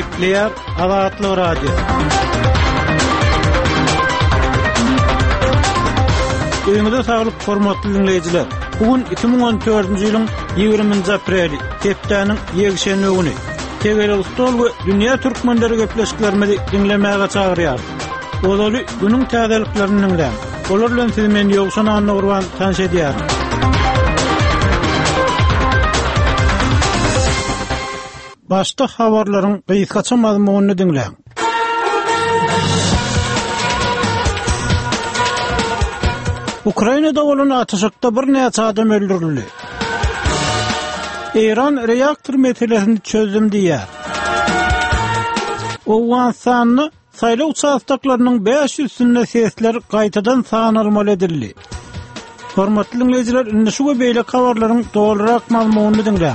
Gepleyer Azatlyk Radio. Öňüňizde saglyk hormatly dinleýijiler. Bugün 2014-nji ýylyň 20-nji apreli, Tepdäniň ýegşen öňüni. Tegel Ustol we dünýä türkmenleri gepleşiklerimizi dinlemäge çagyrýar. Olaly günüň täzeliklerini dinleýän. Olar bilen siz men ýogşan anly urban tanış edýär. Başta habarlaryň gysgaça mazmunyny dinleýän. Ukrainada bolan atışykda bir näçe adam öldürildi. İran reaktor meselesini çözdüm diýär. Owganstanyň saýlaw çaýdaklarynyň 500-sinde sesler gaýtadan sanalmaly edildi. Hormatly dinleýijiler, indi şu beýle habarlaryň dolarak mazmunyny dinleýän.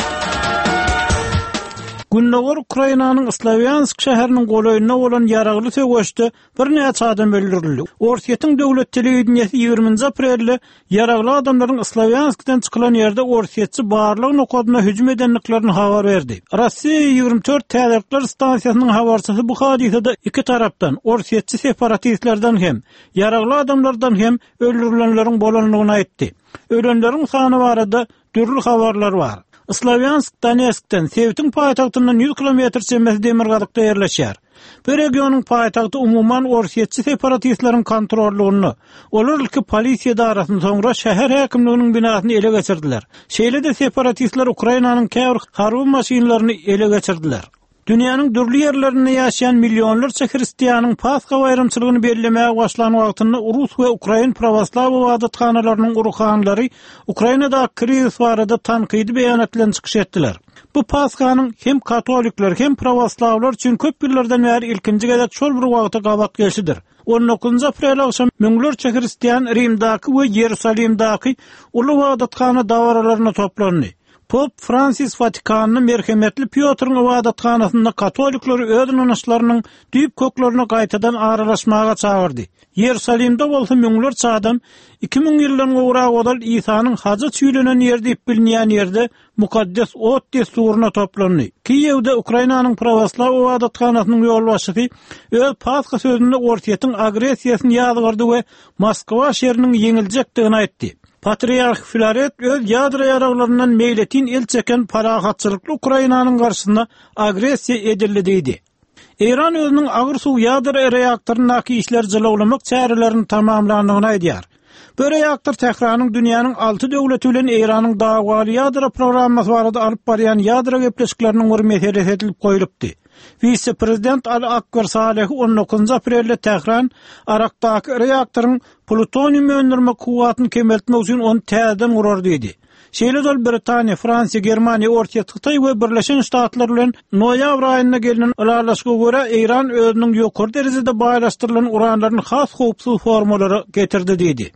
Gündoğur Ukrainanyň Slavyansk şäheriniň golaýyna bolan ýaragly söwüşde bir näçe adam öldürildi. Orsiýetiň döwlet telewizionyny 20-nji aprelde ýaragly adamlaryň Slavyanskdan çykylan ýerde Orsiýetçi barlyk nokadyna hüjüm edenliklerini habar berdi. Rossiýa 24 täzelikler stansiýasynyň habarçysy bu hadisede iki tarapdan Orsiýetçi separatistlerden hem ýaragly adamlardan hem öldürilenleriň bolanlygyny aýtdy. Ölenleriň sany barada dürli habarlar bar. Slavyansk Donetsk'ten Sevtin paýtagtynyň 100 kilometr çemesi Demirgazykda ýerleşýär. Bu regionyň paýtagty umuman Orsiýetçi separatistleriň kontrollygyny, olar ilki polisiýa darasyny soňra şäher häkimliginiň binasyny ele geçirdiler. Şeýle-de separatistler Ukrainanyň käbir harby maşinalaryny ele geçirdiler. Dünýäniň dürli ýerlerinde ýaşaýan millionlarça hristiýanyň Paska baýramçylygyny bellemäge başlanan wagtynda Rus we Ukrain prawaslaw ibadathanalarynyň uruhanlary Ukrainada kriz barada tanqidi beýanat bilen çykyş etdiler. Bu Paskanyň hem katolikler hem prawaslawlar üçin köp ýyllardan bäri ilkinji gezek şol bir wagta gabak gelşidir. 19 aprel akşam müňlerçe hristiýan Rimdaky we Ýerusalimdaky uly ibadatxana dawaralaryna toplandy. Pop Francis Vatikanyny merhemetli Piotr'ň ibadathanasynda katolikler öz inançlarynyň düýp köklerini gaýtadan aralaşmaga çagyrdy. Ýerusalimde bolsa müňlerçe adam 2000 ýyldan gowrak odal Isanyň hajy çüýlenen ýerde bilinýän ýerde mukaddes ot desturuna toplandy. Kiýewde Ukrainanyň prawaslaw ibadatxanasynyň ýolbaşçysy öz Paska sözünde Orsiýetiň agresiýasyny ýadgyrdy we Moskwa şehriniň ýeňiljekdigini aýtdy. Patriark Filaret öz ýadra ýaraglaryndan meýletin el çeken parahatçylykly Ukrainanyň garşysyna agresiýa edildi diýdi. İran özüniň agyr suw ýadra reaktorynyň işler jylawlamak çärelerini tamamlandygyny aýdýar. Bu reaktor Tehranyň dünýäniň 6 döwleti bilen İranyň dawaly ýadra programmasy barada alyp barýan ýadra gepleşikleriniň bir meselesi edilip goýulupdy. Vice-prezident Ali Akbar Saleh 19 aprelde Tehran Arakdaky reaktoryň plutonium öndürme kuwatyny kemeltmek üçin onu täzeden gurar diýdi. Şeýle-de Britaniýa, Fransiýa, Germaniýa, Orta Ýygy we Birleşen Ştatlar bilen noýabr aýyna gelinen ulalaşyga görä İran özüniň ýokary derejede baýlaşdyrylan uranlaryny has howpsuz formalary getirdi diýdi.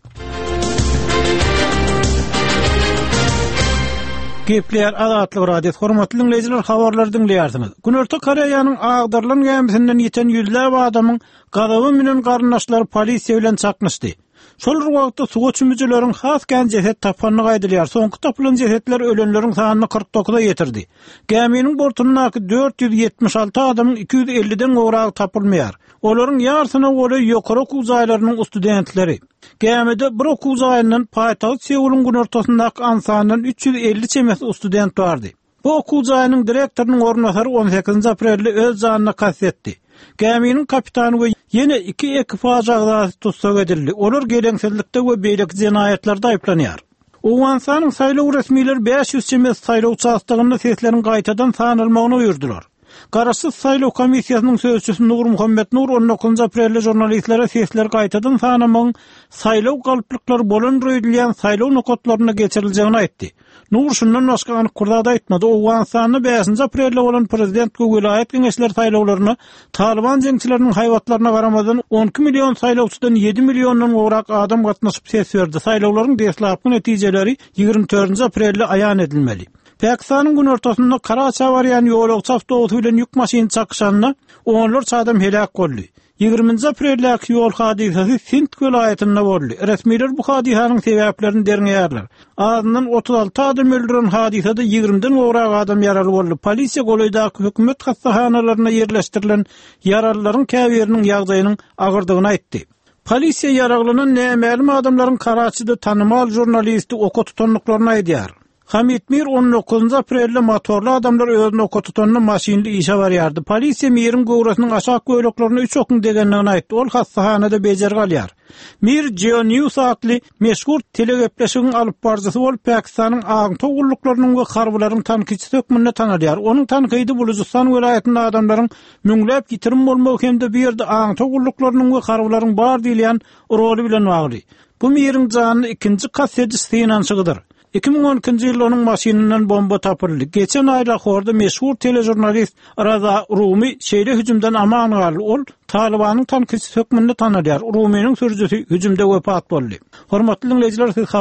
Gepleyer Azatlyk Radio hormatly dinleýijiler, habarlar dinleýärsiňiz. Günorta Koreýanyň agdarlan gemisinden ýeten ýüzläp adamyň gazaby bilen garnaşlary polisiýa bilen çaknyşdy. Şol wagtda suwa çümüjileriň has gen jeset tapanyny gaýdylýar. Soňky tapylan jesetler ölenleriň sanyny 49-a ýetirdi. Geminiň bortundaky 476 adamyň 250-den gowrak tapylmaýar. Olaryň ýarsyna goly ýokary okuw zaýlarynyň studentleri. Gemide bir okuw zaýynyň paýtagy Sewulyň günortasyndaky ansanyň 350 çemesi student bardy. Bu okuw zaýynyň direktorynyň ornasary 18 aprelde öz janyna kastetdi. Geminiň kapitany we ýene 2 ekipaj agzasy tutsak edildi. Olar geleňsizlikde we beýleki jinaýatlerde aýplanýar. Owganstanyň saýlaw resmiýetleri 500 çemes saýlaw çaýdagyny sesleriň gaýtadan sanalmagyny uýurdular. Garaşsyz saýlaw komissiýasynyň sözçüsü Nur Muhammed Nur 19 aprelde jurnalistlere sesler gaýtadan sanamagyň saýlaw galyplyklary bolan röýdilýän saýlaw nokatlaryna geçirilýäni aýtdy. Nur şundan başga anyk gurada aýtmady. Owganstanyň 5 aprelde bolan prezident vilayet geňeşleri saýlawlaryny Taliban jeňçileriniň haýwatlaryna garamadan 12 million saýlawçydan 7 milliondan gowrak adam gatnaşyp ses berdi. Saýlawlaryň deslapky netijeleri 24 aprelde aýan edilmeli. Pakistanyň gün ortasynda Karaçy barýan ýolagçy awtobusy bilen ýük maşyny çakışanyna onlarça adam helak boldy. 20 aprelläki ýol hadisasy Sint welaýatynda boldy. Resmiler bu hadisanın sebäplerini derňärler. Azyndan 36 adam öldüren hadisada 20-den gowrak adam ýaraly boldy. Polisiýa golaýdaky hökümet hastahanalaryna ýerleşdirilen yaralylaryň käbiriniň ýagdaýynyň agyrdygyny aýtdy. Polisiýa ýaraklanan nämälim adamlaryň Karaçyda tanymal jurnalisti oka tutanlyklaryny aýdýar. Hamid Mir 19 aprelde motorly adamlar özüne oka tutanly maşinli işe barýardy. Polisiýa Mir'in gowrasynyň aşak göýleklaryny 3 okun degendigini aýtdy. Ol hastahanada bejer galýar. Mir Geo News adly meşhur telegepleşigiň alyp barjysy bolup Pakistanyň agyň togulluklarının we harbularyň tanqidçisi hökmünde tanalýar. Onuň tanqidi Bulujistan welaýatynda adamlaryň müňläp gitirim bolmagy hemde bir ýerde agyň togulluklarının we harbularyň bar diýilýän roly bilen bagly. Bu Mir'in janyny ikinji kassetçisi inançygydyr. 2012-nji ýyl onuň maşinyndan bomba tapyldy. Geçen aýda horda meşhur telejurnalist Raza Rumi şeýle hüjümden aman galy. Ol Talibanyň tanqidçisi hökmünde tanalýar. Rumiýanyň sürüjüsi hüjümde wepat boldy. Hormatly dinleýijiler, siz